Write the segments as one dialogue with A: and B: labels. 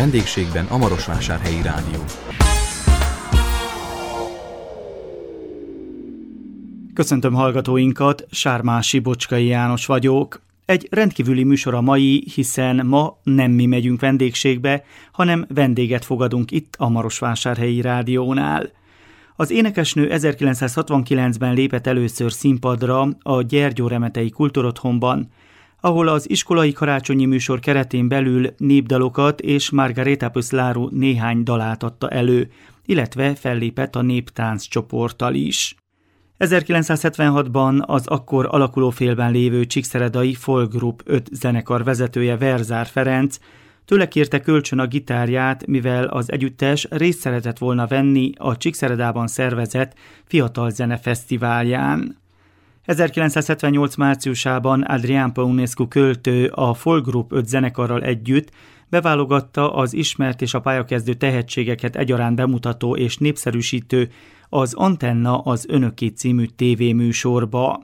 A: vendégségben a Marosvásárhelyi Rádió.
B: Köszöntöm hallgatóinkat, Sármási Bocskai János vagyok. Egy rendkívüli műsor a mai, hiszen ma nem mi megyünk vendégségbe, hanem vendéget fogadunk itt a Marosvásárhelyi Rádiónál. Az énekesnő 1969-ben lépett először színpadra a Gyergyóremetei Kultúrotthonban, ahol az iskolai karácsonyi műsor keretén belül népdalokat és Margareta Pöszláru néhány dalát adta elő, illetve fellépett a néptánc csoporttal is. 1976-ban az akkor alakulófélben lévő Csíkszeredai Folk Group 5 zenekar vezetője Verzár Ferenc tőle kérte kölcsön a gitárját, mivel az együttes részt szeretett volna venni a Csíkszeredában szervezett Fiatal Zene Fesztiválján. 1978 márciusában Adrián Păunescu költő a Folk Group 5 zenekarral együtt beválogatta az ismert és a pályakezdő tehetségeket egyaránt bemutató és népszerűsítő az Antenna az Önöké című tévéműsorba.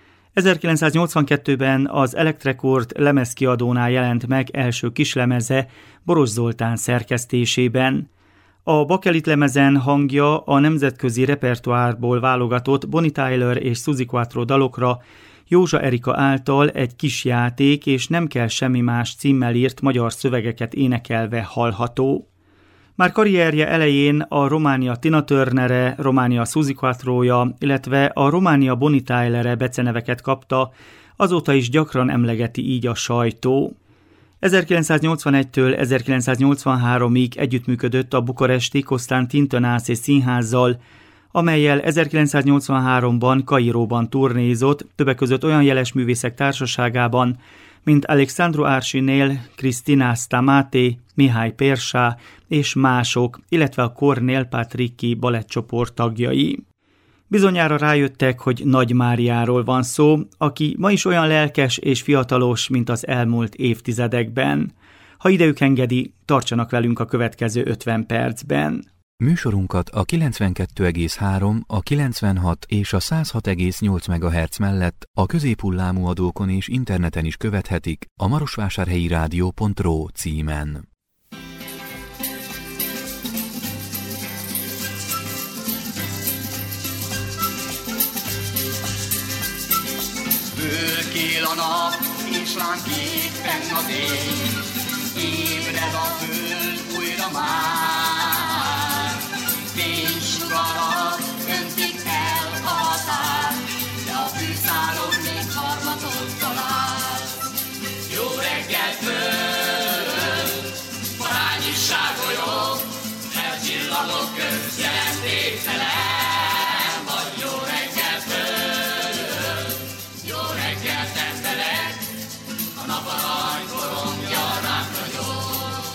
B: 1982-ben az Elektrekord lemezkiadónál jelent meg első kislemeze Boros Zoltán szerkesztésében. A bakelit lemezen hangja a nemzetközi repertoárból válogatott Bonnie Tyler és Suzi Quatro dalokra Józsa Erika által egy kis játék és Nem kell semmi más címmel írt magyar szövegeket énekelve hallható. Már karrierje elején a Románia Tina Turnerre, Románia Suzi Quattroja, illetve a Románia Bonnie Tylerre beceneveket kapta, azóta is gyakran emlegeti így a sajtó. 1981-től 1983-ig együttműködött a bukaresti Constantin Tănase Színházzal, amellyel 1983-ban Kairóban turnézott, többek között olyan jeles művészek társaságában, mint Alexandru Arsinél, Cristina Stamate, Mihály Persá és mások, illetve a Kornél Patricki balettcsoport tagjai. Bizonyára rájöttek, hogy Nagy Máriáról van szó, aki ma is olyan lelkes és fiatalos, mint az elmúlt évtizedekben. Ha idejük engedi, tartsanak velünk a következő 50 percben.
A: Műsorunkat a 92,3, a 96 és a 106,8 MHz mellett a középhullámú adókon és interneten is követhetik a marosvásárhelyirádió.ro címen.
C: Fölkél a nap, és lángképpen az ég, ébred a föld újra már. Fénysugarak öntik el a határ, de a fűszálon még harmatot talál. Jó reggel föld, parányi sárgolyok, elcsillagok köz jelentéktelen. Vagy jó reggel föld, jó reggelt emberek, a nap arany korongja ránk ragyog.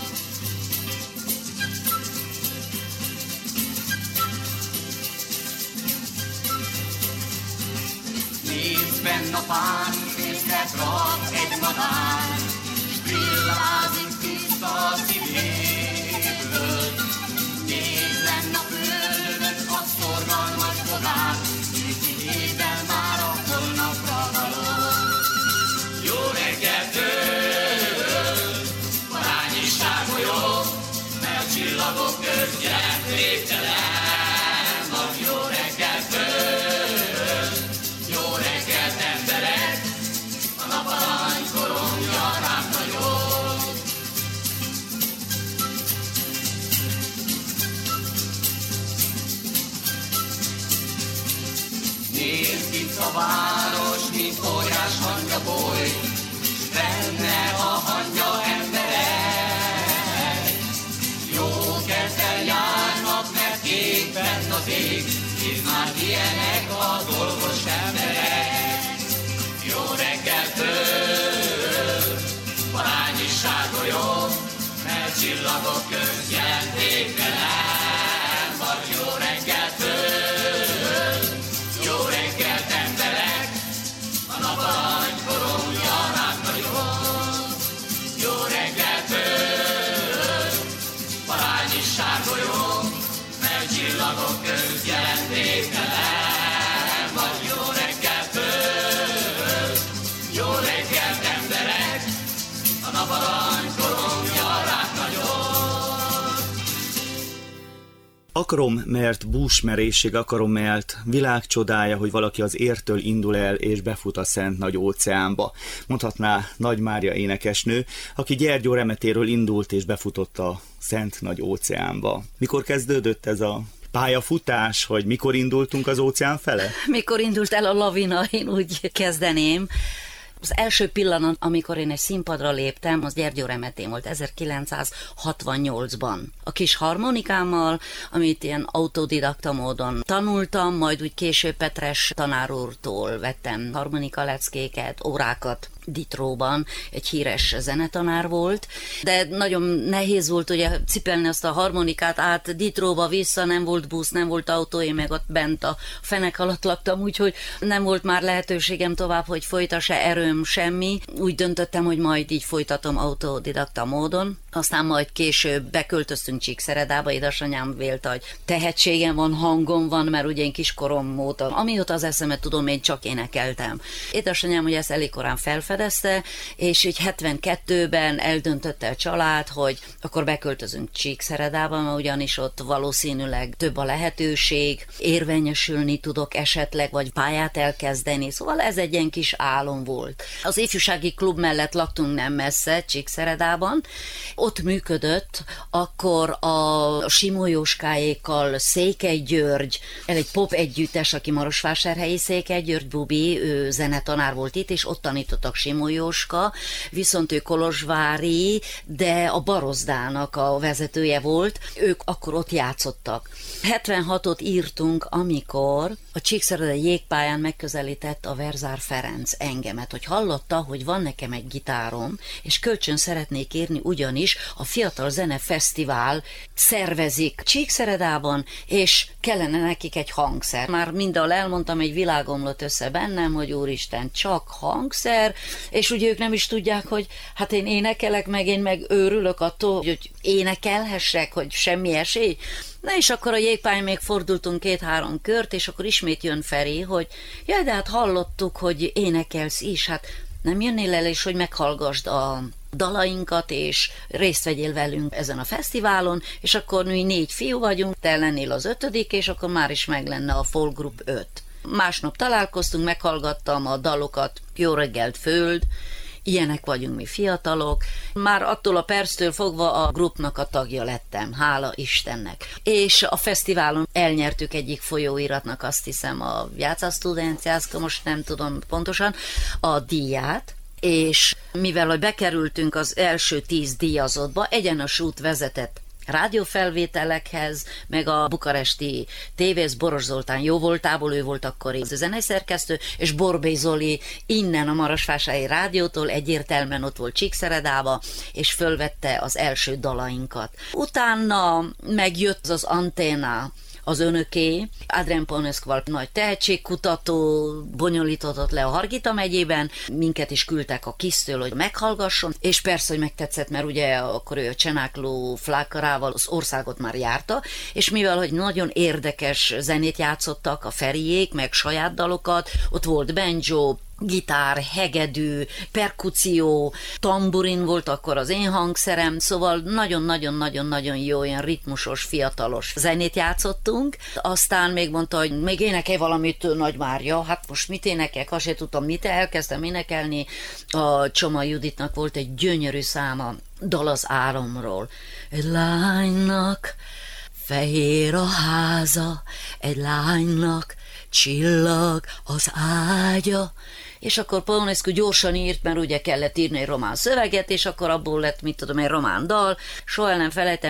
C: Nézd benn a pán, fészket rak egy madár, s villázik tiszta a szívéből. Nézd lenn a földön a szorgalmas bogár, szépen már a holnapra való. Jó reggel föld, parányi sárgolyok, mert csillagok köz jelentéktelen. Vagy jó reggel föld, jó reggelt emberek, a nap arany korongja ránk ragyog. Nézd itt a város, mint óriás hangyaboly, s benne a hangya emberek. Jó kezdel járnak, mert kék benn az ég, és már ilyenek a dolgos emberek. Jó reggel föld, parányi sárgolyok, mert csillagok köz jelentéktelen. Vagy jó reggel föld, jó reggelt emberek,
D: Akarom, mert búsmerészség, akarom, mert világcsodája, hogy valaki az értől indul el és befut a szent nagy óceánba. Mondhatná Nagy Mária énekesnő, aki Gyergyó Remetéről indult és befutott a szent nagy óceánba. Mikor kezdődött ez a pályafutás, hogy mikor indultunk az óceán fele?
E: Mikor indult el a lavina, én úgy kezdeném. Az első pillanat, amikor én egy színpadra léptem, az Gyergyó Remetén volt 1968-ban. A kis harmonikámmal, amit ilyen autodidakta módon tanultam, majd úgy később Petres tanár úrtól vettem harmonikaleckéket, órákat Ditróban, egy híres zenetanár volt, de nagyon nehéz volt ugye cipelni azt a harmonikát át Ditróba vissza, nem volt busz, nem volt autó, én meg ott bent a fenek alatt laktam, úgyhogy nem volt már lehetőségem tovább, hogy folytassa erőm semmi. Úgy döntöttem, hogy majd így folytatom autodidakta módon. Aztán majd később beköltöztünk Csíkszeredába, édesanyám vélte, hogy tehetségem van, hangom van, mert ugye én kiskorom óta, amióta az eszemet tudom, én csak énekeltem. Édesanyám ugye ezt elég korán felfedezte, és így 72-ben eldöntötte a család, hogy akkor beköltözünk Csíkszeredába, mert ugyanis ott valószínűleg több a lehetőség, érvényesülni tudok esetleg, vagy pályát elkezdeni, szóval ez egy ilyen kis álom volt. Az ifjúsági klub mellett laktunk nem messze, Csíkszeredában, ott működött, akkor a Simó Jóskáékkal Székely György, egy pop együttes, aki marosvásárhelyi, Székely György Bubi, ő zenetanár volt itt, és ott tanítottak Simó Jóska, viszont ő kolozsvári, de a Barozdának a vezetője volt, ők akkor ott játszottak. 76-ot írtunk, amikor a Csíkszeredai jégpályán megközelített a Verzár Ferenc engemet, hogy hallotta, hogy van nekem egy gitárom, és kölcsön szeretnék írni, ugyanis a Fiatal Zene Fesztivál szervezik Csíkszeredában, és kellene nekik egy hangszer. Már mindahol elmondtam, egy világ omlott össze bennem, hogy úristen, csak hangszer, és ugye ők nem is tudják, hogy hát én énekelek, meg én meg őrülök attól, hogy énekelhessek, hogy semmi esély. Na és akkor a jégpályán még fordultunk 2-3 kört, és akkor ismét jön Feri, hogy jaj, de hát hallottuk, hogy énekelsz is, hát nem jönnél el, és hogy meghallgasd a dalainkat, és részt vegyél velünk ezen a fesztiválon, és akkor mi 4 fiú vagyunk, te lennél az 5., és akkor már is meg lenne a folk group 5. Másnap találkoztunk, meghallgattam a dalokat, Jó reggelt föld, ilyenek vagyunk mi fiatalok. Már attól a perctől fogva a grupnak a tagja lettem, hála Istennek. És a fesztiválon elnyertük egyik folyóiratnak, azt hiszem a Jáca Studenciászka, most nem tudom pontosan, a díját, és mivel hogy bekerültünk az első 10 díjazottba, egyenes út vezetett rádiófelvételekhez, meg a bukaresti tévész Boros Zoltán jóvoltából, ő volt akkor a zeneszerkesztő, és Borbély Zoli innen a Marosvásárhelyi rádiótól egyértelműen ott volt Csíkszeredába, és fölvette az első dalainkat. Utána megjött az Anténa, az önöké, Adrián Poneszkval nagy tehetségkutató bonyolított le a Hargita megyében, minket is küldtek a KISZ-től, hogy meghallgasson, és persze, hogy megtetszett, mert ugye akkor ő a Csenákló Flákarával az országot már járta, és mivel, hogy nagyon érdekes zenét játszottak a Feriék, meg saját dalokat, ott volt banjo, gitár, hegedű, perkució, tamburin volt akkor az én hangszerem, szóval nagyon-nagyon-nagyon-nagyon jó, olyan ritmusos, fiatalos zenét játszottunk. Aztán még mondta, hogy még énekelj valamit, Nagy Mária, hát most mit énekelek, azt sem tudtam, mit elkezdtem énekelni. A Csoma Juditnak volt egy gyönyörű száma, Dal az álomról. Egy lánynak fehér a háza, egy lánynak csillag az ágya, és akkor Paunescu gyorsan írt, mert ugye kellett írni egy román szöveget, és akkor abból lett, mit tudom, egy román dal. Soha nem felejtem,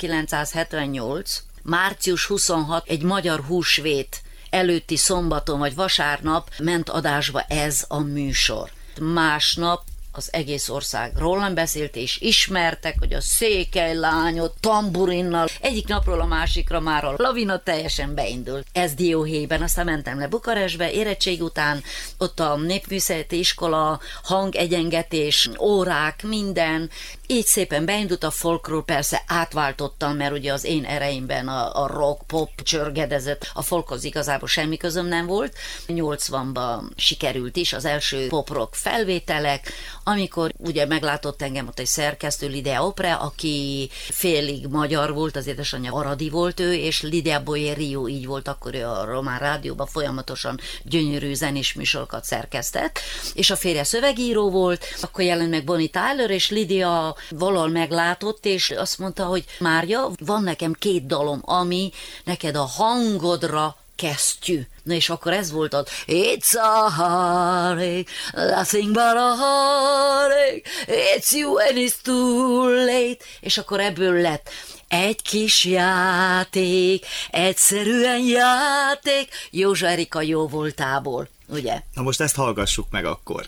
E: 1978. március 26, egy magyar húsvét előtti szombaton vagy vasárnap ment adásba ez a műsor. Másnap az egész ország rólam beszélt, és ismertek, hogy a székely lányot tamburinnal. Egyik napról a másikra már a lavina teljesen beindult. Ez Dióhéjban, aztán mentem le Bukarestbe, érettség után, ott a népművészeti iskola, hangegyengetés, órák, minden. Így szépen beindult a folkról, persze átváltottam, mert ugye az én ereimben a rock, pop csörgedezett, a folkhoz igazából semmi közöm nem volt. 80-ban sikerült is az első pop-rock felvételek, amikor ugye meglátott engem ott egy szerkesztő, Lidea Opre, aki félig magyar volt, az édesanyja aradi volt ő, és Lidea Boyerio, így volt akkor ő a Román Rádióban, folyamatosan gyönyörű zenés műsorokat szerkesztett, és a férje szövegíró volt, akkor jelent meg Bonnie Tyler, és Lidea valahol meglátott, és azt mondta, hogy Mária, van nekem 2 dalom, ami neked a hangodra kesztyű. Na és akkor ez volt az It's a heartache, nothing but a heartache, it's you and it's too late, és akkor ebből lett egy kis játék, egyszerűen játék, Józsa Erika jó voltából, ugye?
D: Na most ezt hallgassuk meg akkor.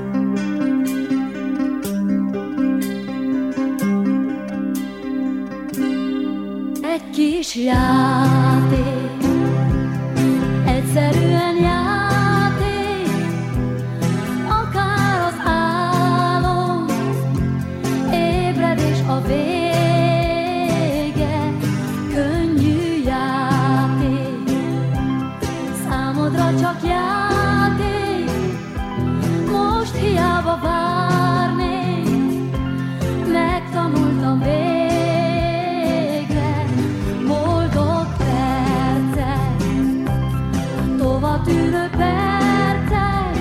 F: Egy kis játék, egyszerűen játék, akár az álom, ébredés a vége, könnyű játék, számodra csak játék, most hiába várnék, megtanultam végre, tűnő percek,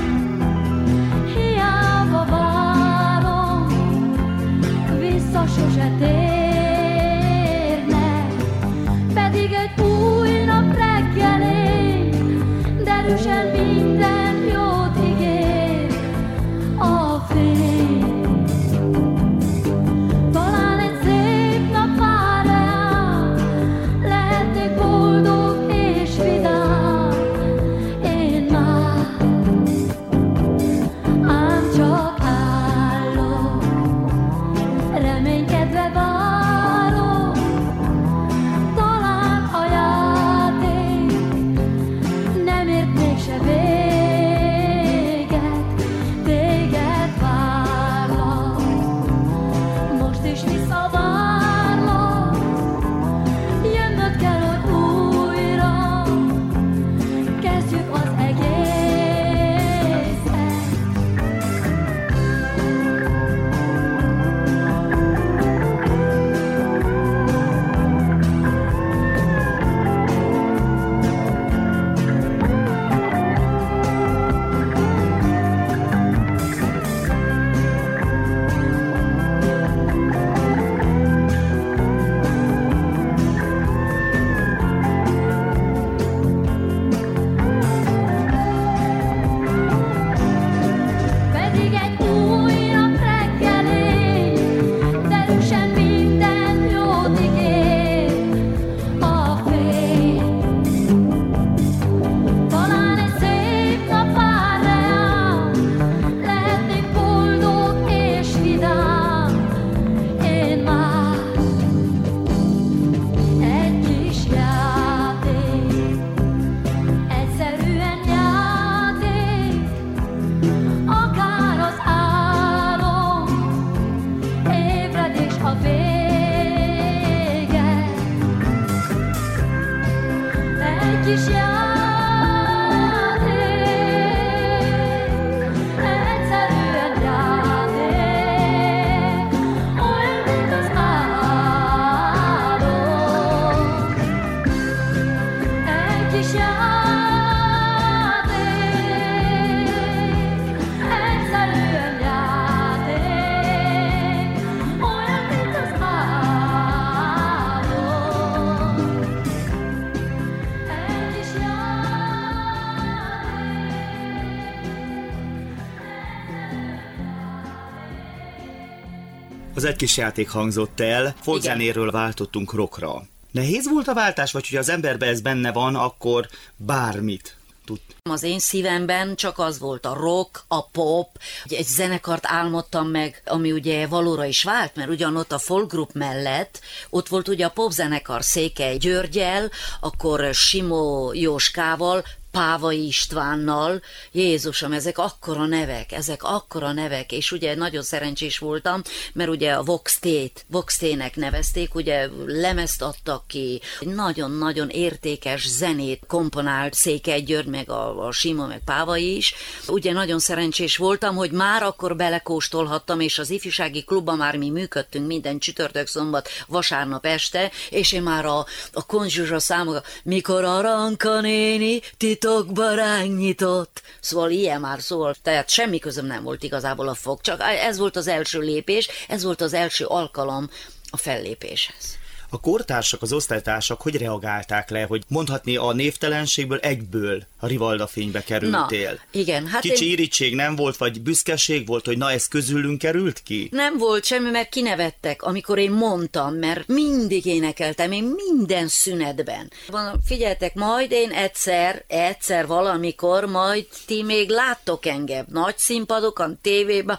F: hiába várom, vissza sose térnek, pedig egy új nap reggelén, derűsen minden jót ígér a fény. Talán egy szép nap vár rám, lehetnék boldog és vidám,
D: Az egy kis játék hangzott el, folkzenéről váltottunk rockra. Nehéz volt a váltás, vagy hogy az emberben ez benne van, akkor bármit tud?
E: Az én szívemben csak az volt a rock, a pop, egy zenekart álmodtam meg, ami ugye valóra is vált, mert ugyanott a folk group mellett, ott volt ugye a popzenekar Székely Györgyel, akkor Simó Jóskával, Pávai Istvánnal. Jézusom, ezek akkora nevek, és ugye nagyon szerencsés voltam, mert ugye a Vox T-nek nevezték, ugye lemezt adtak ki, nagyon-nagyon értékes zenét komponált Székely György, meg a Sima, meg Pávai is. Ugye nagyon szerencsés voltam, hogy már akkor belekóstolhattam, és az ifjúsági klubban már mi működtünk minden csütörtök, szombat, vasárnap este, és én már a konzsuzsa számokat, mikor a Ranka néni titokba ránk nyitott. Szóval ilyen már szól, tehát semmi közöm nem volt igazából a fog, csak ez volt az első lépés, ez volt az első alkalom a fellépéshez.
D: A kortársak, az osztálytársak hogy reagálták le, hogy mondhatni a névtelenségből egyből a Rivalda fénybe kerültél?
E: Na, igen. Hát
D: kicsi irítség nem volt, vagy büszkeség volt, hogy na ez közülünk került ki?
E: Nem volt semmi, mert kinevettek, amikor én mondtam, mert mindig énekeltem, én minden szünetben. Figyeljetek, majd én egyszer valamikor, majd ti még láttok engem nagy színpadokon, tévében,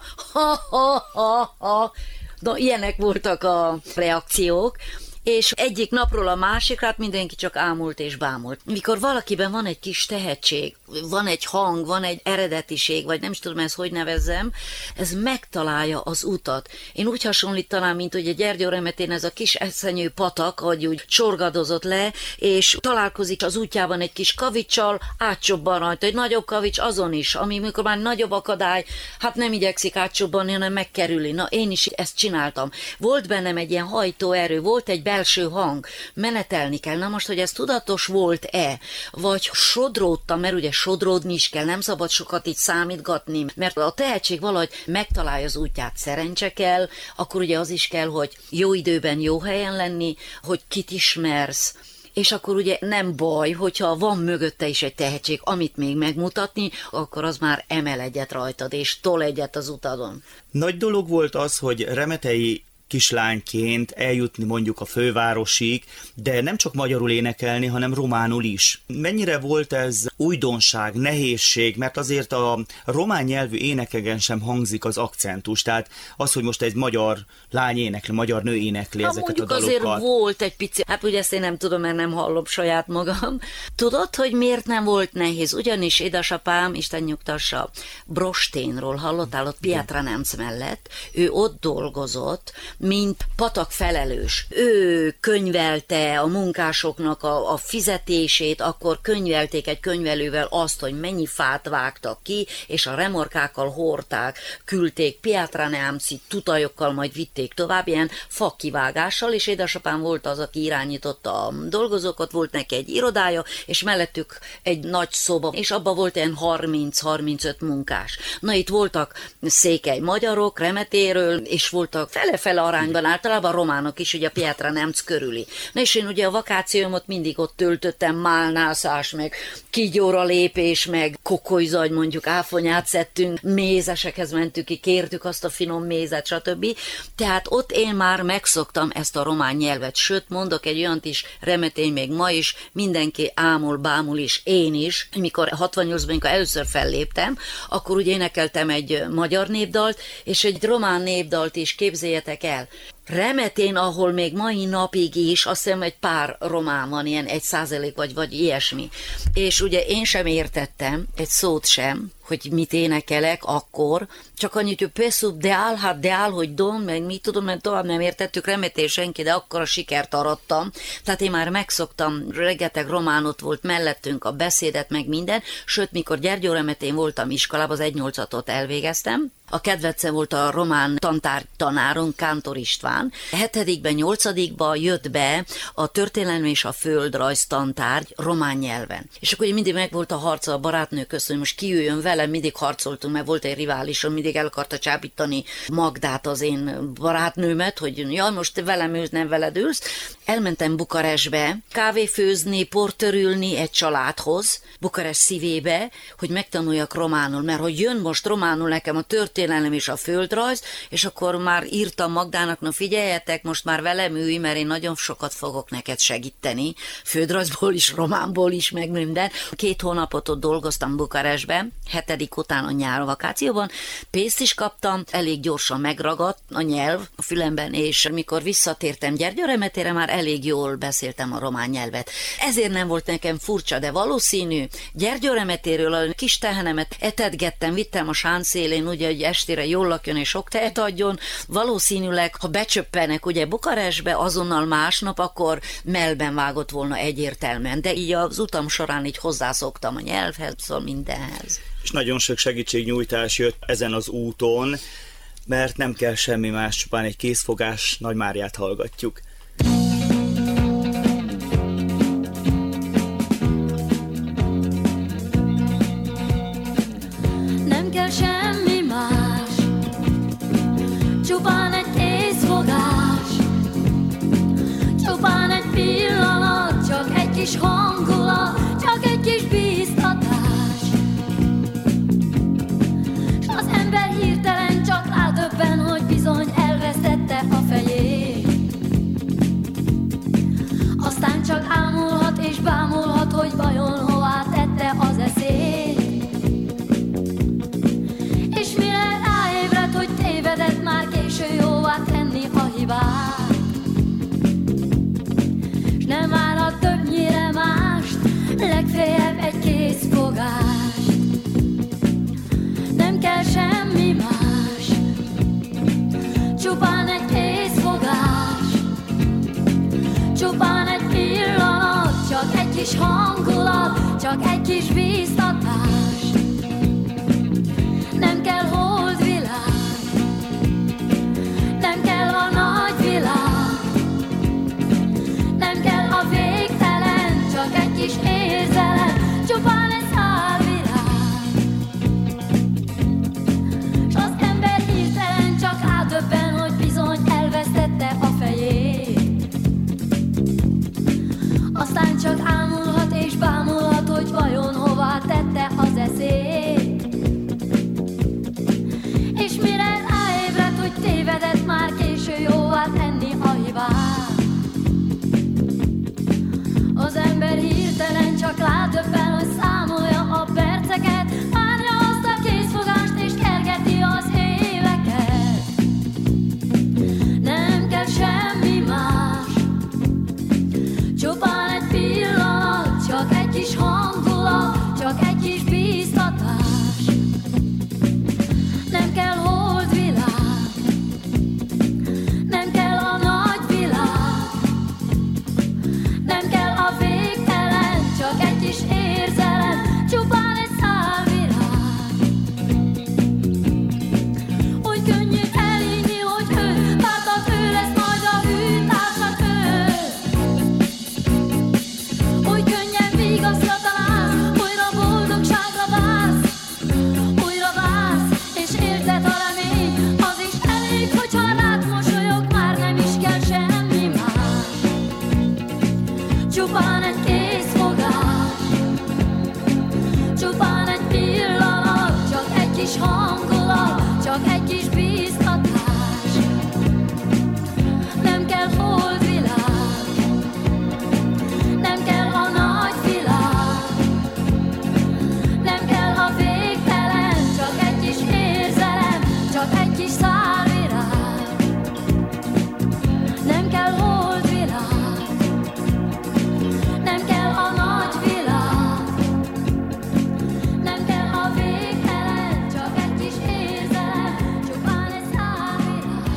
E: ha. No, ilyenek voltak a reakciók, és egyik napról a másikra hát mindenki csak ámult és bámult. Mikor valakiben van egy kis tehetség, van egy hang, van egy eredetiség, vagy nem is tudom ezt hogy nevezzem, ez megtalálja az utat. Én úgy hasonlítanám, mint hogy a Gyergyó Remetén ez a kis eszenyő patak, hogy úgy csorgadozott le, és találkozik az útjában egy kis kavicsal, átcsobban rajta, egy nagyobb kavics azon is, ami mikor már nagyobb akadály, hát nem igyekszik átcsobbanni, hanem megkerüli. Na, én is ezt csináltam. Volt bennem egy ilyen hajtóerő, volt egy belső hang, menetelni kell. Na most, hogy ez tudatos volt-e, vagy sodródtam, mert ugye sodródni is kell, nem szabad sokat így számítgatni, mert a tehetség valahogy megtalálja az útját, szerencse kell, akkor ugye az is kell, hogy jó időben, jó helyen lenni, hogy kit ismersz, és akkor ugye nem baj, hogyha van mögötte is egy tehetség, amit még megmutatni, akkor az már emel egyet rajtad, és tol egyet az utadon.
D: Nagy dolog volt az, hogy remetei kislányként eljutni mondjuk a fővárosig, de nem csak magyarul énekelni, hanem románul is. Mennyire volt ez újdonság, nehézség, mert azért a román nyelvű énekeken sem hangzik az akcentus, tehát az, hogy most egy magyar lány énekli, magyar nő énekli ezeket a dalokat.
E: Azért volt egy pici, hát ugye ezt én nem tudom, mert nem hallom saját magam. Tudod, hogy miért nem volt nehéz? Ugyanis édesapám, Isten nyugtassa, Brosténról hallottál, ott Piatra Nemc mellett, ő ott dolgozott, mint patak felelős. Ő könyvelte a munkásoknak a fizetését, akkor könyvelték egy könyvelővel azt, hogy mennyi fát vágtak ki, és a remorkákkal hordták, küldték Piatra Nemci tutajokkal, majd vitték tovább, ilyen fakivágással, és édesapám volt az, aki irányította a dolgozókat, volt neki egy irodája, és mellettük egy nagy szoba, és abban volt ilyen 30-35 munkás. Na itt voltak székely magyarok, Remetéről, és voltak fele-fele arányban általában románok is, ugye a Piatra Nemc körüli. Na és én ugye a vakációmat mindig ott töltöttem, málnászás, meg kígyóra lépés, meg kokolyzagy, mondjuk áfonyát szedtünk, mézesekhez mentünk ki, kértük azt a finom mézet, stb. Tehát ott én már megszoktam ezt a román nyelvet, sőt mondok egy olyant is, Remetény még ma is, mindenki ámul, bámul is, én is. Mikor 68-ban, amikor először felléptem, akkor ugye énekeltem egy magyar népdalt, és egy román népdalt is, képzeljetek el. Remetén, ahol még mai napig is, azt hiszem egy pár román van, ilyen 1% vagy ilyesmi. És ugye én sem értettem, egy szót sem, hogy mit énekelek akkor, csak annyit, hogy Pesub, deál, hogy don, meg mit tudom, mert tovább nem értettük Remetén senki, de akkor a sikert arattam. Tehát én már megszoktam, rengeteg románot volt mellettünk, a beszédet, meg minden, sőt, mikor Gyergyó Remetén voltam iskolában, az 1.8-at elvégeztem, a kedvencem volt a román tanárom, Kántor István. 7-ben, 8-ban jött be a történelem és a földrajz tantárgy román nyelven. És akkor mindig meg volt a harca a barátnő közt, hogy most kijöjjön velem, mindig harcoltunk, mert volt egy riválisom, mindig el akarta csábítani Magdát, az én barátnőmet, hogy jaj, most velem ülsz, nem veled ülsz. Elmentem Bukarestbe, kávéfőzni, portörülni egy családhoz, Bukarest szívébe, hogy megtanuljak románul, mert hogy jön most románul nekem a történelem és a földrajz, és akkor már írtam Magdának, na figyeljetek, most már velem ülj, mert én nagyon sokat fogok neked segíteni, földrajzból is, románból is, meg minden. 2 hónapot ott dolgoztam Bukarestben, 7. után a nyár vakációban, pénzt is kaptam, elég gyorsan megragadt a nyelv a fülemben, és mikor visszatértem Gyergyóremetére, már elég jól beszéltem a román nyelvet. Ezért nem volt nekem furcsa, de valószínű, Gyergyóremetéről a kis tehenemet etetgettem, vittem a sáncélén, ugye, hogy estére jól lakjon és sok tehet adjon. Valószínűleg, ha becsöppenek ugye Bukarestbe, azonnal másnap, akkor mellben vágott volna egyértelműen. De így az utam során így hozzászoktam a nyelvhez, szóval mindenhez.
D: És nagyon sok segítségnyújtás jött ezen az úton, mert nem kell semmi más, csupán egy készfogás. Nagy Máriát hallgatjuk.
F: Nem kell semmi más, csupán egy készfogás, csupán egy pillanat, csak egy kis hangulat, csak egy kis bíztatás. S az ember hirtelen csak rádöbben, hogy bizony elvesztette a fejét. Aztán csak ámulhat és bámulhat, hogy vajon hová tette az eszét. És mire ráébred, hogy tévedett, már késő jóvá tenni a hibát. S nem várhat többnyire mást, legfeljebb egy készfogást. Nem kell semmi más, csupán egy készfogás, csupán egy pillanat, csak egy kis hangulat, csak egy kis bíztatás. Nem kell holdvilág, nem kell a nagy világ, nem kell a végtelen, csak egy kis érzelem, csupán egy szál virág. S az ember hirtelen csak rádöbben, hogy bizony elvesztette a fejét. Aztán csak ámulhat és bámulhat, hogy vajon hová tette az eszét. És mire ráébred, hogy tévedett, már késő jóvá tenni a hibát. Az ember hirtelen csak rádöbben, hogy számolja a perceket, várja azt a készfogást és kergeti az éveket. Nem kell semmi más, csupán egy pillanat, csak egy kis hangulat, csak egy kis bíztatás. Nem kell holdvilág, nem kell a nagy világ, nem kell a végtelen, csak egy kis érzelem, csupán egy szál virág. Úgy könnyű elhinni, hogy ő, vártad, ő lesz majd a hű társak ő. Úgy könnyen vigaszra találsz, újra boldogságra vársz, újra vársz, és érzed a remény, az is elég, hogyha rád mosolyog, már nem is kell semmi más. Csupán egy készfogás, csupán egy pillanat, csak egy kis hangulat, csak egy kis bíztatás. Nem kell holdvilág, nem kell a nagy világ, nem kell a végtelen, csak egy kis érzelem, csak egy kis szálvirág. Nem kell holdvilág, nem kell a nagy világ, nem kell a végtelen, csak egy kis érzelem, csupán egy szálvirág.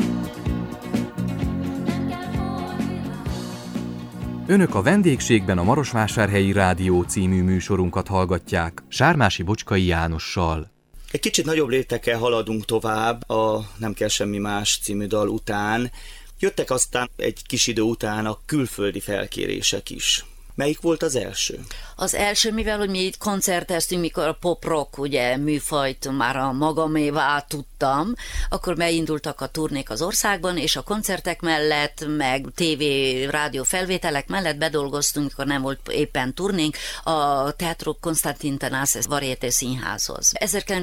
F: Nem kell holdvilág.
A: Önök a vendégségben a Marosvásárhelyi Rádió című műsorunkat hallgatják Sármási Bocskai Jánossal.
D: Egy kicsit nagyobb léptekkel haladunk tovább a Nem kell semmi más című dal után. Jöttek aztán egy kis idő után a külföldi felkérések is. Melyik volt az első?
E: Az első, mivel hogy mi itt koncerteztünk, mikor a pop-rock ugye, műfajt már a magamévá tudtam, akkor beindultak a turnék az országban, és a koncertek mellett, meg TV, rádió felvételek mellett bedolgoztunk, akkor nem volt éppen turnénk, a Teatro Constantin Tanasis Varieté Színházhoz.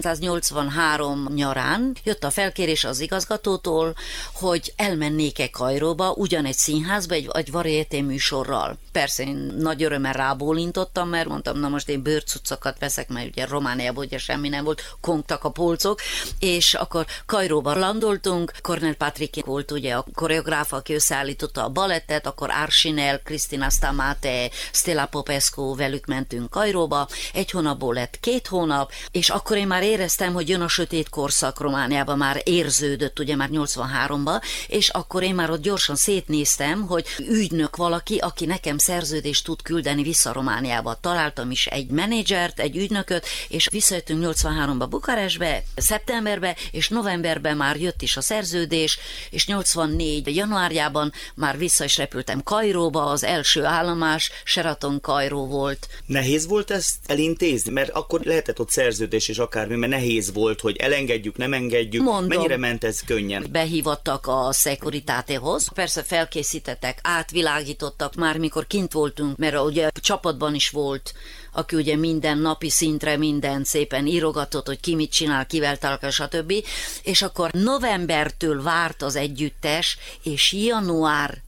E: 1983 nyarán jött a felkérés az igazgatótól, hogy elmennék-e Kairóba, ugyanegy színházba, egy varieté műsorral. Persze én nagy örömmel rábólintottam, mert mondtam, na most én bőrcuccokat veszek, mert ugye Romániában ugye semmi nem volt, kongtak a polcok, és akkor Kairóba landoltunk, Cornel Patrick volt ugye a koreográfa, aki összeállította a balettet, akkor Arsinel, Cristina Stamate, Stella Popescu, velük mentünk Kairóba, 1 hónapból lett 2 hónap, és akkor én már éreztem, hogy jön a sötét korszak Romániában, már érződött ugye már 83-ban, és akkor én már ott gyorsan szétnéztem, hogy ügynök valaki, aki nekem szerződést tud küldeni vissza Romániába. Találtam is egy menedzsert, egy ügynököt, és visszajöttünk 83-ba Bukarestbe, szeptemberbe, és novemberben már jött is a szerződés, és 84 januárjában már vissza is repültem Kairóba, az első állomás Sheraton Kairó volt.
D: Nehéz volt ezt elintézni? Mert akkor lehetett ott szerződés és akármi, mert nehéz volt, hogy elengedjük, nem engedjük. Mondom, mennyire ment ez könnyen?
E: Behívattak a Securitátéhoz, persze felkészítettek, átvilágítottak már, mikor kint voltunk, mert ugye csapatban is volt, aki ugye minden napi szintre minden szépen írogatott, hogy ki mit csinál, kivel találkozik, stb. És akkor novembertől várt az együttes, és január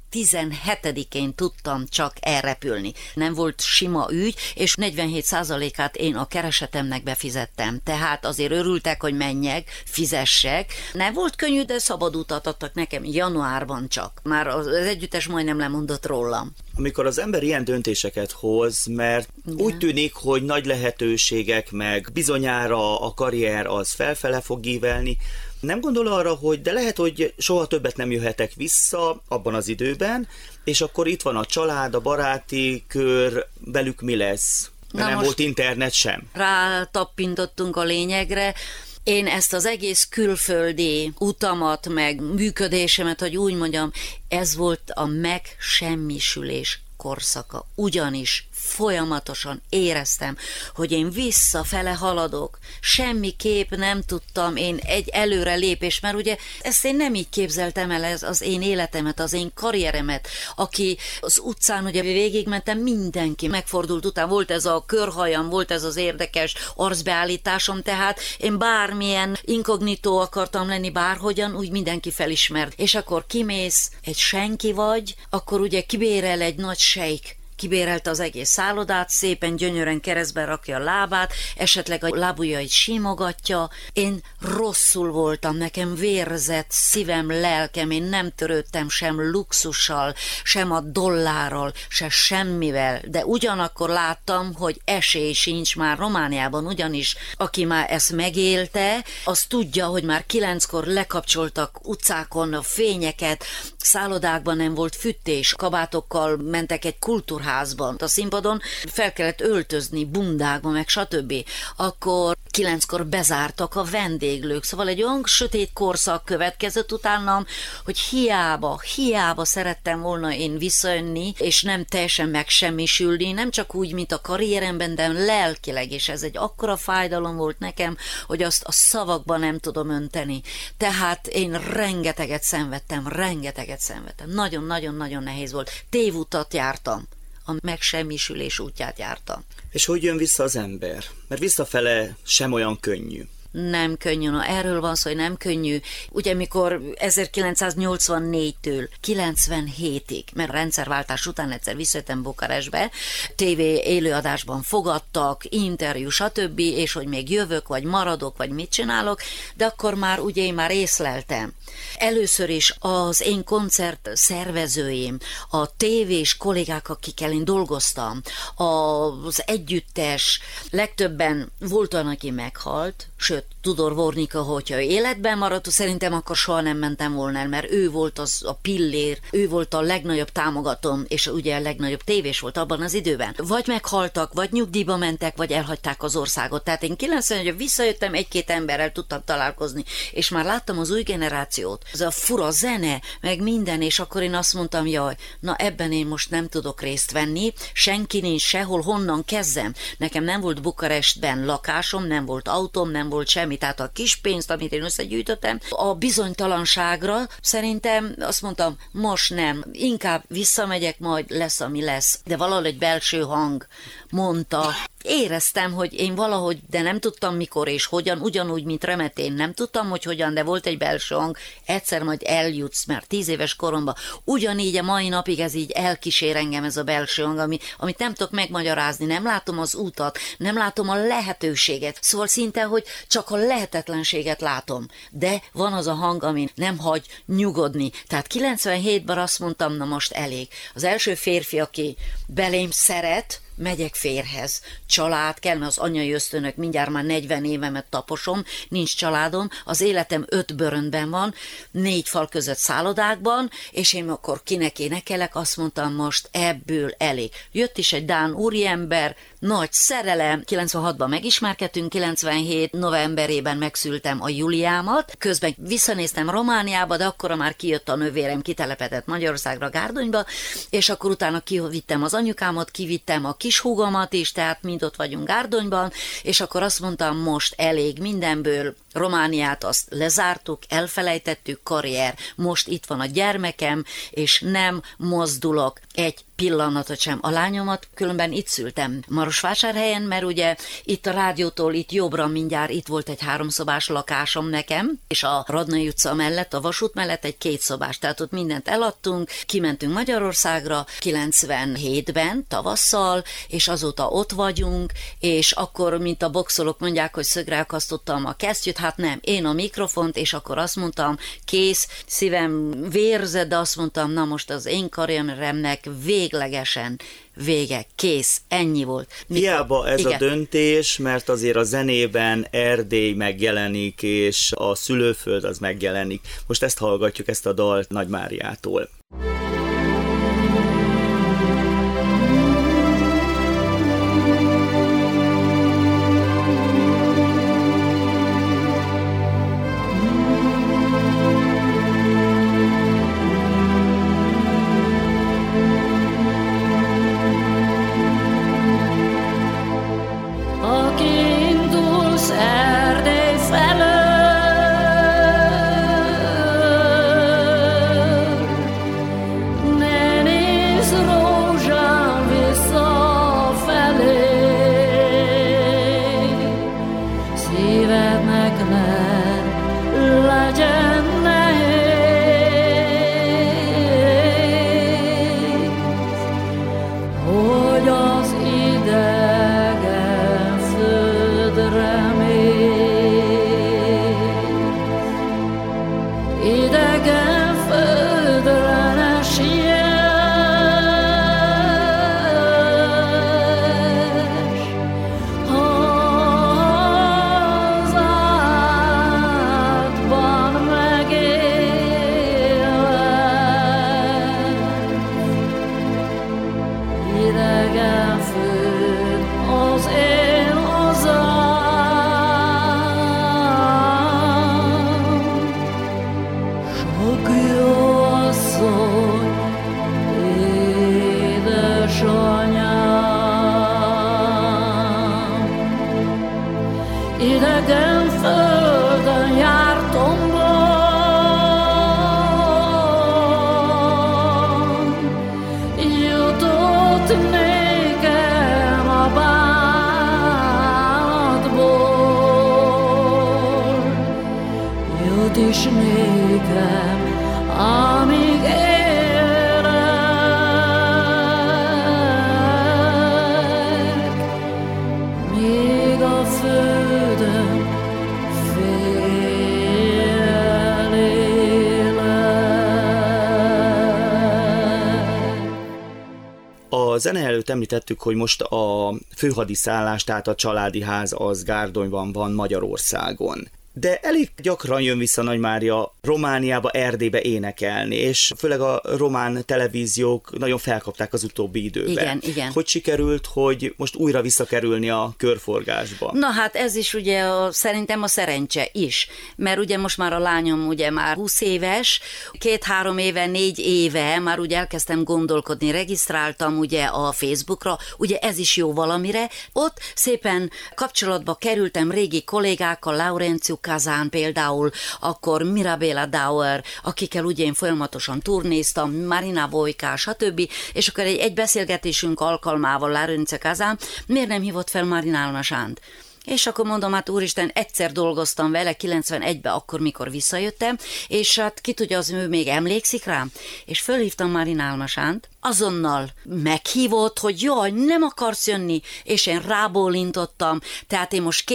E: 17-én tudtam csak elrepülni. Nem volt sima ügy, és 47%-át én a keresetemnek befizettem. Tehát azért örültek, hogy menjek, fizessek. Nem volt könnyű, de szabad utat adtak nekem januárban csak. Már az együttes majdnem lemondott rólam.
D: Amikor az ember ilyen döntéseket hoz, mert úgy tűnik, hogy nagy lehetőségek, meg bizonyára a karrier az felfele fog ívelni, nem gondol arra, hogy de lehet, hogy soha többet nem jöhetek vissza abban az időben, és akkor itt van a család, a baráti kör, velük mi lesz? Mert nem volt internet sem.
E: Rátappintottunk a lényegre. Én ezt az egész külföldi utamat, meg működésemet, hogy úgy mondjam, ez volt a megsemmisülés korszaka. Ugyanis folyamatosan éreztem, hogy én visszafele haladok. Semmiképp nem tudtam én egy előre lépés, mert ugye ezt én nem így képzeltem el, ez az én életemet, az én karrieremet, aki az utcán ugye végigmentem, mindenki megfordult után, volt ez a körhajam, volt ez az érdekes arcbeállításom, tehát én bármilyen inkognitó akartam lenni bárhogyan, úgy mindenki felismert. És akkor kimész, egy senki vagy, akkor ugye kibérel egy nagy sejk, kibérelte az egész szállodát, szépen gyönyörűen keresztbe rakja a lábát, esetleg a lábujjait simogatja. Én rosszul voltam, nekem vérzett szívem, lelkem, én nem törődtem sem luxussal, sem a dollárral, se semmivel, de ugyanakkor láttam, hogy esély sincs már Romániában, ugyanis aki már ezt megélte, az tudja, hogy már 9-kor lekapcsoltak utcákon a fényeket, szállodákban nem volt fűtés, kabátokkal mentek egy kultúrházban, a színpadon fel kellett öltözni bundákba, meg stb. Akkor 9-kor bezártak a vendéglők, szóval egy olyan sötét korszak következett utánam, hogy hiába szerettem volna én visszajönni, és nem teljesen megsemmisülni, nem csak úgy, mint a karrieremben, de lelkileg, és ez egy akkora fájdalom volt nekem, hogy azt a szavakban nem tudom önteni. Tehát én rengeteget szenvedtem. Nagyon-nagyon-nagyon nehéz volt. Tévutat jártam. A megsemmisülés útját jártam.
D: És hogy jön vissza az ember? Mert visszafele sem olyan könnyű.
E: Nem könnyű, erről van szó, hogy nem könnyű. Ugye mikor 1984-től 97-ig, mert rendszerváltás után egyszer visszajöttem Bukarestbe, TV élőadásban fogadtak, interjú, stb., és hogy még jövök, vagy maradok, vagy mit csinálok, de akkor már ugye én már észleltem. Először is az én koncert szervezőim, a tévés kollégák, akikkel én dolgoztam, az együttes, legtöbben volt olyan, aki meghalt, sőt, Sőt, Tudor Vornika, hogyha életben maradt, szerintem akkor soha nem mentem volna el, mert ő volt az a pillér, ő volt a legnagyobb támogatom, és ugye a legnagyobb tévés volt abban az időben. Vagy meghaltak, vagy nyugdíjba mentek, vagy elhagyták az országot. Tehát én 91-ben visszajöttem, egy-két emberrel tudtam találkozni, és már láttam az új generációt. Ez a fura zene, meg minden, és akkor én azt mondtam, jaj, na ebben én most nem tudok részt venni, senki nincs sehol, honnan kezdem. Nekem nem volt Bukarestben lakásom, nem volt autóm, nem volt semmi, tehát a kis pénzt, amit én összegyűjtöttem, a bizonytalanságra szerintem azt mondtam, most nem, inkább visszamegyek, majd lesz, ami lesz. De valahogy egy belső hang mondta, éreztem, hogy én valahogy, de nem tudtam mikor és hogyan, ugyanúgy, mint Remetén, nem tudtam, hogy hogyan, de volt egy belső hang, egyszer majd eljutsz, mert 10 éves koromban, ugyanígy a mai napig ez így elkísér engem ez a belső hang, amit nem tudok megmagyarázni, nem látom az útat, nem látom a lehetőséget, szóval szinte, hogy csak a lehetetlenséget látom, de van az a hang, ami nem hagy nyugodni. Tehát 97-ben azt mondtam, na most elég. Az első férfi, aki belém szeret, megyek férhez. Család kell, mert az anyai ösztönök, mindjárt már 40 évemet taposom, nincs családom, az életem 5 bőröndben van, 4 fal között szállodákban, és én akkor kinek énekelek, azt mondtam, most ebből elég. Jött is egy dán úriember, nagy szerelem, 96-ban megismerkedtünk, 97 novemberében megszültem a Juliámat, közben visszanéztem Romániába, de akkora már kijött a nővérem, kitelepedett Magyarországra, Gárdonyba, és akkor utána kivittem az anyukámat, kivittem a kishúgomat is, tehát mind ott vagyunk Gárdonyban, és akkor azt mondtam, most elég mindenből, Romániát azt lezártuk, elfelejtettük, karrier, most itt van a gyermekem, és nem mozdulok egy pillanatot sem. A lányomat különben itt szültem Marosvásárhelyen, mert ugye itt a rádiótól, itt jobbra mindjárt itt volt egy 3 szobás lakásom nekem, és a Radnai utca mellett, a vasút mellett egy 2 szobás, tehát ott mindent eladtunk, kimentünk Magyarországra 97-ben, tavasszal, és azóta ott vagyunk, és akkor, mint a boxolók mondják, hogy szögre akasztottam a kesztyűt, hát nem, én a mikrofont, és akkor azt mondtam, kész, szívem vérzett, de azt mondtam, na most az én karrieremnek véglegesen vége, kész, ennyi volt.
D: Hiába ez
E: igen.
D: A döntés, mert azért a zenében Erdély megjelenik, és a szülőföld az megjelenik. Most ezt hallgatjuk, ezt a dalt Nagy Máriától. A zene előtt említettük, hogy most a főhadiszállás, tehát a családi ház az Gárdonyban van Magyarországon. De elég gyakran jön vissza Nagymária Romániába, Erdélybe énekelni, és főleg a román televíziók nagyon felkapták az utóbbi időben.
E: Igen.
D: Hogy sikerült, hogy most újra visszakerülni a körforgásba?
E: Na hát ez is ugye szerintem a szerencse is, mert ugye most már a lányom ugye már 20 éves, 2-3 éve, 4 éve már ugye elkezdtem gondolkodni, regisztráltam ugye a Facebookra, ugye ez is jó valamire, ott szépen kapcsolatba kerültem régi kollégákkal, Laurențiu Kazán például, akkor Mirabela Dauer, akikkel ugye én folyamatosan turnéztam, Marina Vojka, stb. És akkor egy beszélgetésünk alkalmával Laurențiu Kazán, miért nem hívott fel Marina Almasánt? És akkor mondom, hát úristen, egyszer dolgoztam vele 91-ben, akkor, mikor visszajöttem, és hát ki tudja, az ő még emlékszik rám, és fölhívtam Marina Almasánt, azonnal meghívott, hogy jaj, nem akarsz jönni, és én rábólintottam, tehát én most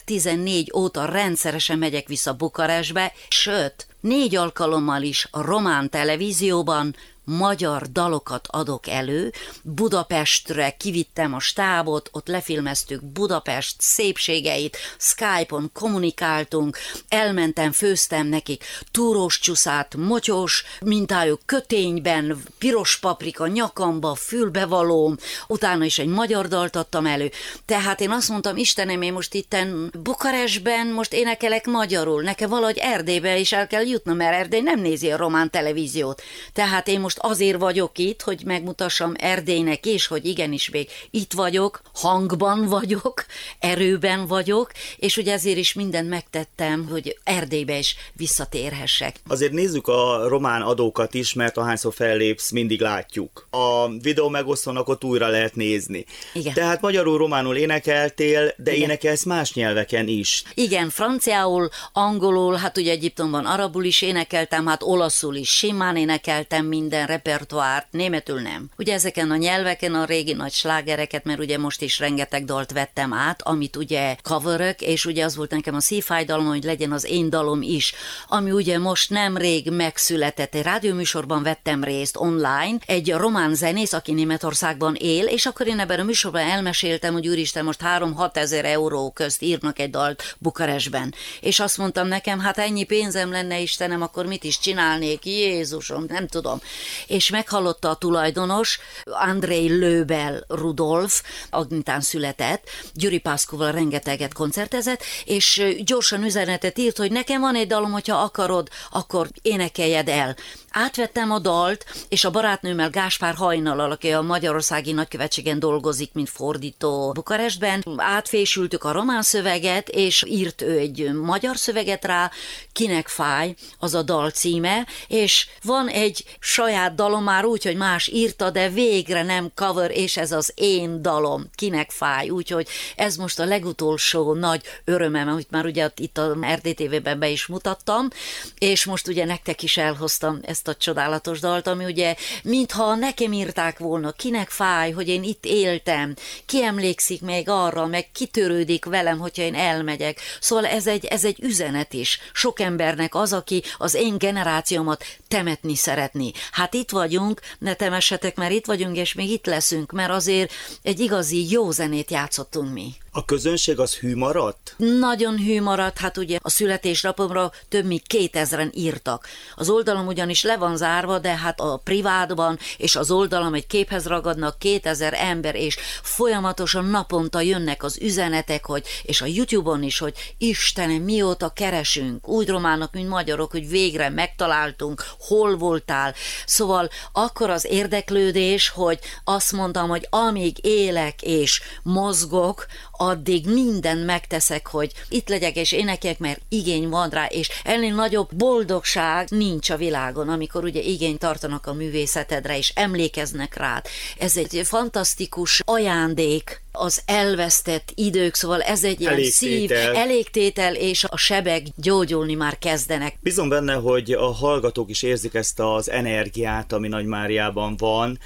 E: 2014 óta rendszeresen megyek vissza Bukarestbe, sőt, 4 alkalommal is a román televízióban magyar dalokat adok elő. Budapestre kivittem a stábot, ott lefilmeztük Budapest szépségeit, Skype-on kommunikáltunk, elmentem, főztem nekik túrós csúszát, motyós mintájú kötényben, piros paprika nyakamba, fülbevalóm, utána is egy magyar dalt adtam elő. Tehát én azt mondtam, Istenem, én most itten Bukarestben most énekelek magyarul, nekem valahogy Erdélybe is el kell jutnom, mert Erdély nem nézi a román televíziót. Tehát én most azért vagyok itt, hogy megmutassam Erdélynek is, hogy igenis még itt vagyok, hangban vagyok, erőben vagyok, és ugye ezért is mindent megtettem, hogy Erdélybe is visszatérhessek.
D: Azért nézzük a román adókat is, mert ahányszor fellépsz, mindig látjuk. A videó megosztónak ott újra lehet nézni.
E: Igen.
D: Tehát magyarul, románul énekeltél, de
E: Igen.
D: énekelsz más nyelveken is.
E: Igen, franciául, angolul, hát ugye Egyiptomban arabul is énekeltem, hát olaszul is simán énekeltem minden repertoárt, németül nem. Ugye ezeken a nyelveken a régi nagy slágereket, mert ugye most is rengeteg dalt vettem át, amit ugye coverök, és ugye az volt nekem a szívfájdalom, hogy legyen az én dalom is, ami ugye most nemrég megszületett. Egy rádióműsorban vettem részt online, egy román zenész, aki Németországban él, és akkor én ebben a műsorban elmeséltem, hogy úristen, most 3-6 ezer euró közt írnak egy dalt Bukarestben. És azt mondtam nekem, hát ennyi pénzem lenne, Istenem, akkor mit is csinálnék? Jézusom, nem tudom. És meghallotta a tulajdonos, Andrei Löbel Rudolf, Agnitán született, Gyuri Pászkóval rengeteget koncertezett, és gyorsan üzenetet írt, hogy nekem van egy dalom, hogyha akarod, akkor énekeljed el. Átvettem a dalt, és a barátnőmmel, Gáspár Hajnallal, aki a Magyarországi Nagykövetségen dolgozik, mint fordító Bukarestben, átfésültük a román szöveget, és írt ő egy magyar szöveget rá, Kinek fáj, az a dal címe, és van egy saját dalom már úgy, hogy más írta, de végre nem cover, és ez az én dalom, Kinek fáj, úgyhogy ez most a legutolsó nagy örömem, amit már ugye itt a RDTV-ben be is mutattam, és most ugye nektek is elhoztam ezt a csodálatos dalt, ami ugye mintha nekem írták volna, kinek fáj, hogy én itt éltem, ki emlékszik még arra, meg kitörődik velem, hogyha én elmegyek. Szóval ez egy üzenet is sok embernek, az, aki az én generációmat temetni szeretné. Hát itt vagyunk, ne temessetek, mert itt vagyunk, és még itt leszünk, mert azért egy igazi jó zenét játszottunk mi.
D: A közönség az hű maradt?
E: Nagyon hű maradt, hát ugye a születésnapomra több mint 2000-en írtak. Az oldalom ugyanis le van zárva, de hát a privátban és az oldalam egy képhez ragadnak 2000 ember, és folyamatosan naponta jönnek az üzenetek, hogy, és a YouTube-on is, hogy Istenem, mióta keresünk, úgy románok, mint magyarok, hogy végre megtaláltunk, hol voltál. Szóval akkor az érdeklődés, hogy azt mondtam, hogy amíg élek és mozgok, addig mindent megteszek, hogy itt legyek és énekeljek, mert igény van rá, és ennél nagyobb boldogság nincs a világon, amikor ugye igényt tartanak a művészetedre, és emlékeznek rád. Ez egy fantasztikus ajándék, az elvesztett idők, szóval ez egy ilyen elégtétel, és a sebek gyógyulni már kezdenek.
D: Bízom benne, hogy a hallgatók is érzik ezt az energiát, ami Nagymáriában van.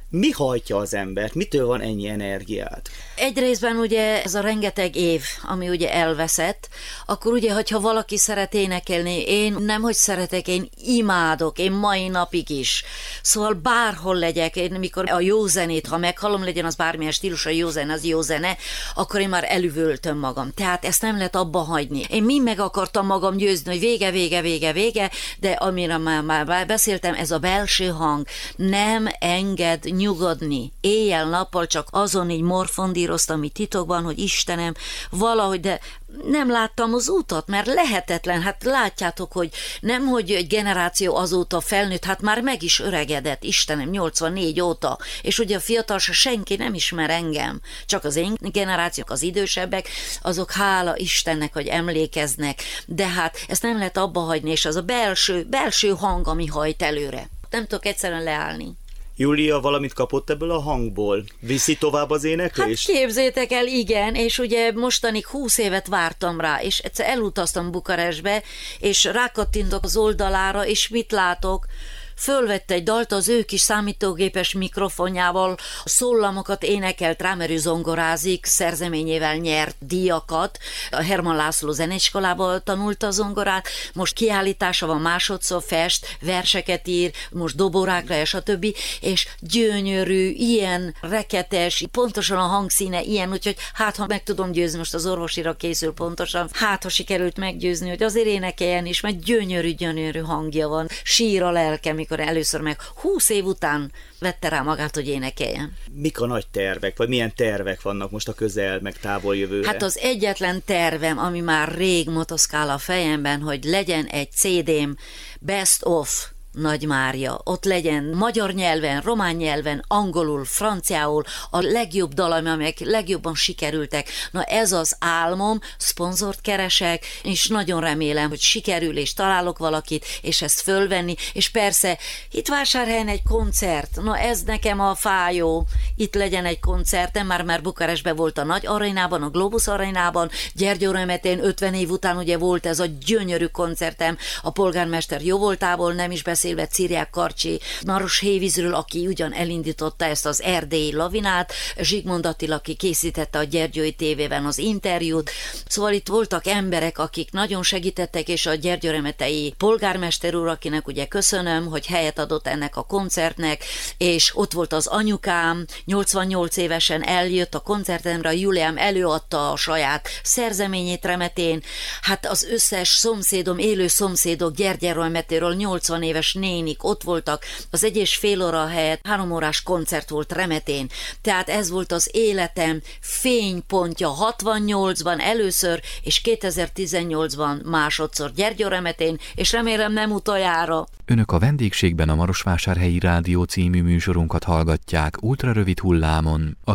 D: Mi hajtja az embert? Mitől van ennyi energiát?
E: Egy részben ugye ez a rengeteg év, ami ugye elveszett, akkor ugye, hogyha valaki szeret énekelni, én nemhogy szeretek, én imádok, én mai napig is. Szóval bárhol legyek, én mikor a jó zenét, ha meghallom, legyen az bármilyen stílus, a jó zene, az jó zene, akkor én már elüvöltöm magam. Tehát ezt nem lehet abba hagyni. Én mind meg akartam magam győzni, hogy vége, de amire már beszéltem, ez a belső hang nem enged nyugodni. Éjjel-nappal csak azon így morfondíroztam itt titokban, hogy Istenem, valahogy, de nem láttam az utat, mert lehetetlen. Hát látjátok, hogy nem, hogy egy generáció azóta felnőtt, hát már meg is öregedett, Istenem, 84 óta, és ugye a fiatal senki nem ismer engem, csak az én generációk, az idősebbek, azok hála Istennek, hogy emlékeznek, de hát ezt nem lehet abba hagyni, és az a belső hang, ami hajt előre. Nem tudok egyszerűen leállni.
D: Júlia valamit kapott ebből a hangból? Viszi tovább az éneklést?
E: Hát képzétek el, igen, és ugye mostanig 20 évet vártam rá, és egyszer elutaztam Bukarestbe, és rákattintok az oldalára, és mit látok? Fölvette egy dalt az ő kis számítógépes mikrofonjával, szólamokat énekelt rá, mert ő zongorázik, szerzeményével nyert díjakat. A Herman László zeneiskolából tanulta a zongorát, most kiállítása van, másodszor fest, verseket ír, most doborákra, stb. És gyönyörű, ilyen reketes, pontosan a hangszíne ilyen, úgyhogy hát ha meg tudom győzni, most az orvosira készül pontosan, hát ha sikerült meggyőzni, hogy azért énekeljen is, mert gyönyörű hangja van, sír a lelkem, amikor először meg 20 év után vette rá magát, hogy énekeljen.
D: Mik a nagy tervek, vagy milyen tervek vannak most a közel, meg távol jövőre?
E: Hát az egyetlen tervem, ami már rég motoszkál a fejemben, hogy legyen egy CD-m Best of Nagy Mária, ott legyen magyar nyelven, román nyelven, angolul, franciául, a legjobb dalai, amelyek legjobban sikerültek. Na ez az álmom, szponzort keresek, és nagyon remélem, hogy sikerül, és találok valakit, és ezt fölvenni, és persze itt Vásárhelyen egy koncert, na ez nekem a fájó, itt legyen egy koncertem, már Bukarestben volt a nagy arénában, a Globus arénában, Gyergyóremetén 50 év után ugye volt ez a gyönyörű koncertem, a polgármester jóvoltából, nem is beszélve Ciriák Karcsi, Maros Hévízről, aki ugyan elindította ezt az erdélyi lavinát, Zsigmond Attila, aki készítette a Gyergyói tévében az interjút. Szóval itt voltak emberek, akik nagyon segítettek, és a gyergyóremetei polgármester úr, akinek ugye köszönöm, hogy helyet adott ennek a koncertnek, és ott volt az anyukám, 88 évesen eljött a koncertemre, a Júliám előadta a saját szerzeményét Remetén. Hát az összes szomszédom, élő szomszédok Gyergyóremetéről 80 éves nénik ott voltak, az 1,5 óra helyett 3 órás koncert volt Remetén. Tehát ez volt az életem fénypontja 68-ban először, és 2018-ban másodszor Gyergyóremetén, és remélem nem utoljára.
A: Önök a vendégségben a Marosvásárhelyi Rádió című műsorunkat hallgatják ultrarövid hullámon, a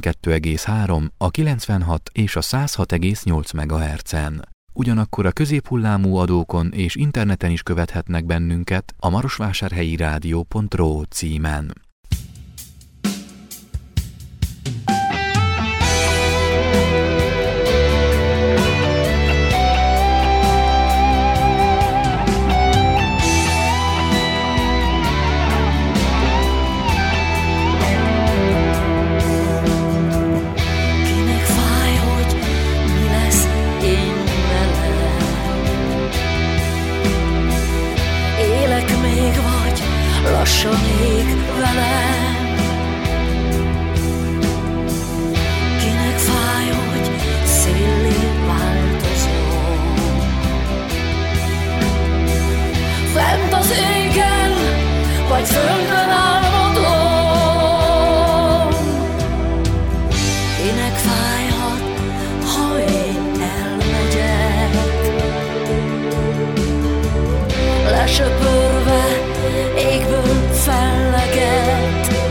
A: 92,3, a 96 és a 106,8 MHz-en. Ugyanakkor a középhullámú adókon és interneten is követhetnek bennünket a marosvásárhelyirádió.ro címen.
F: Lassan ég velem. Kinek fáj, hogy széllé változom. Fent az égen, vagy földön álmodom. Kinek fájhat, ha én elmegyek. Lesöpörve égből felleget,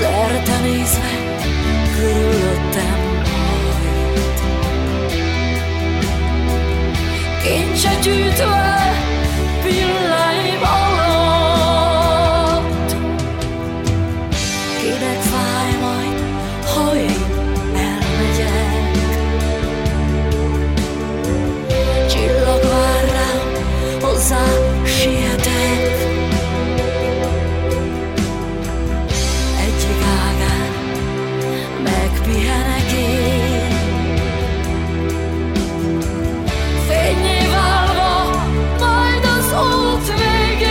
F: Szerte nézve körülöttem hajt, kincse gyűjtve pilláim alatt. Kinek fáj majd, ha én elmegyek? Csillag vár rám, hozzá sietek. Egyik ágán megpihenek én, fényé válva majd az út végén.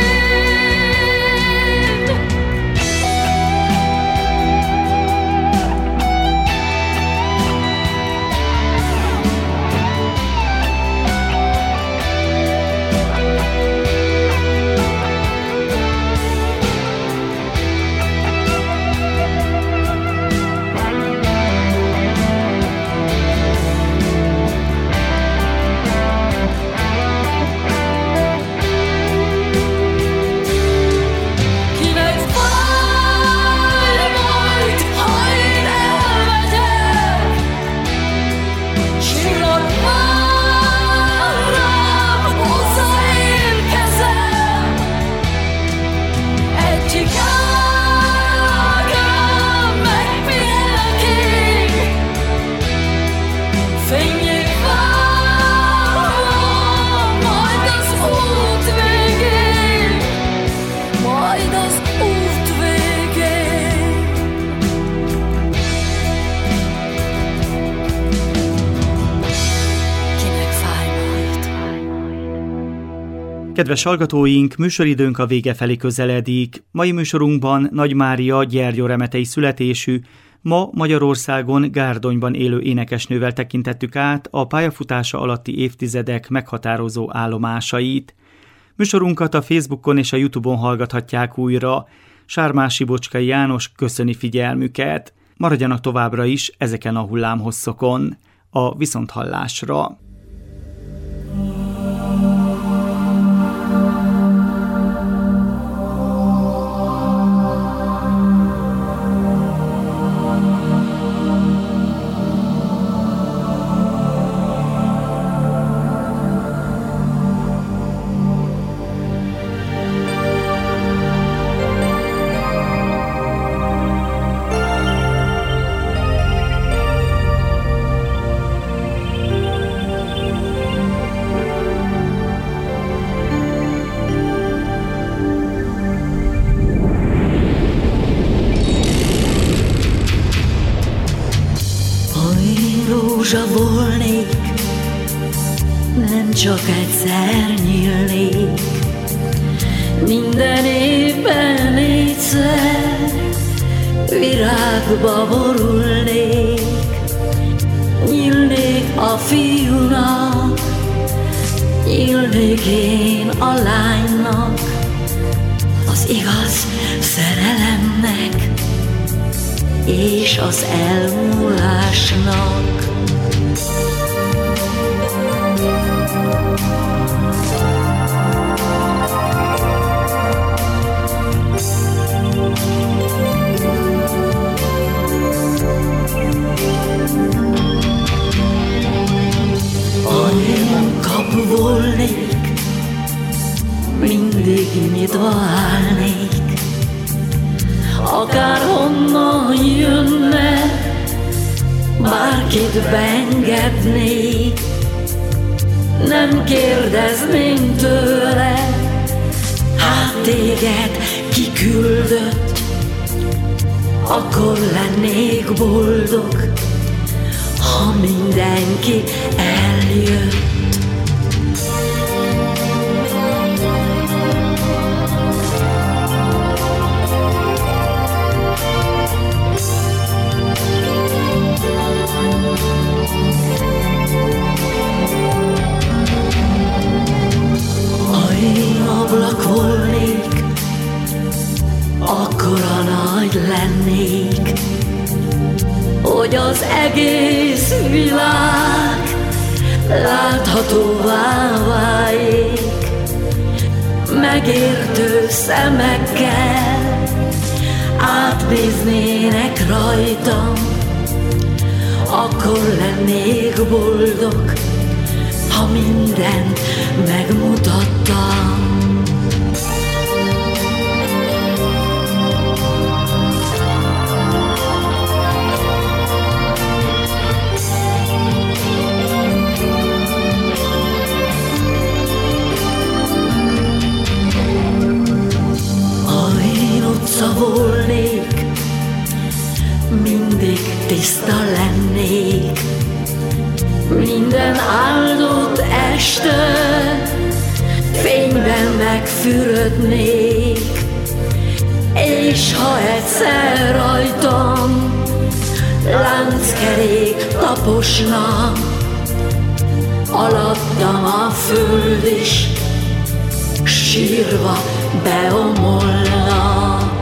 F: Kinek fáj majd, ha én elmegyek? Csillag vár rám, hozzáérkezem. Egyik ágán megpihenek én, fényé válva majd az út végén, majd az út végén. Kinek fáj majd?
B: Kedves hallgatóink, műsoridőnk a vége felé közeledik. Mai műsorunkban Nagy Mária gyergyoremetei születésű, ma Magyarországon Gárdonyban élő énekesnővel tekintettük át a pályafutása alatti évtizedek meghatározó állomásait. Műsorunkat a Facebookon és a YouTube-on hallgathatják újra. Sármási Bocskai János köszöni figyelmüket. Maradjanak továbbra is ezeken a hullámhosszokon. A viszonthallásra!
F: Rózsa volnék, nem csak egyszer nyílnék, minden évben 4-szer virágba borulnék. Nyílnék a fiúnak, nyílnék én a lánynak, az igaz szerelemnek és az elmúlásnak. Ha én kap volnék, mindig nyitva állnék, akárhonnan jönne, bárkit beengednék. Nem kérdezném tőle, hát téged kiküldött, akkor lennék boldog, ha mindenki eljött. Ablak volnék, akkora nagy lennék, hogy az egész világ láthatóvá váljék. Megértő szemekkel átnézni
G: mennének rajtam, akkor lennék boldog, ha mindent megmutattam. Volnék, mindig tiszta lennék, minden áldott este fényben megfürödnék, és ha egyszer rajtam lánckerék taposna, alattam a föld is sírva beomolna.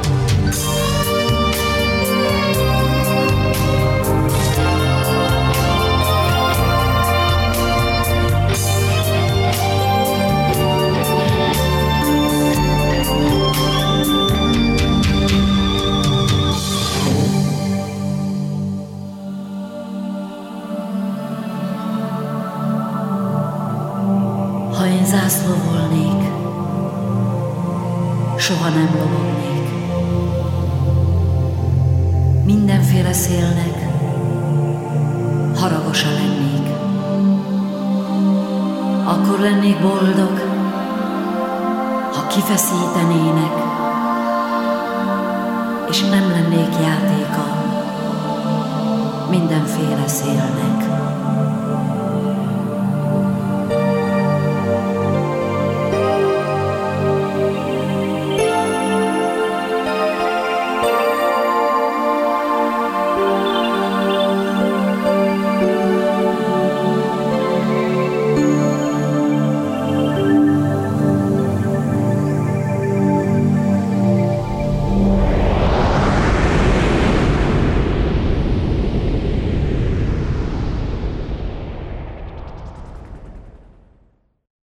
G: Ha én zászló volnék, soha nem lobognék. Mindenféle szélnek haragosa lennék. Akkor lennék boldog, ha kifeszítenének, és nem lennék játéka mindenféle szélnek.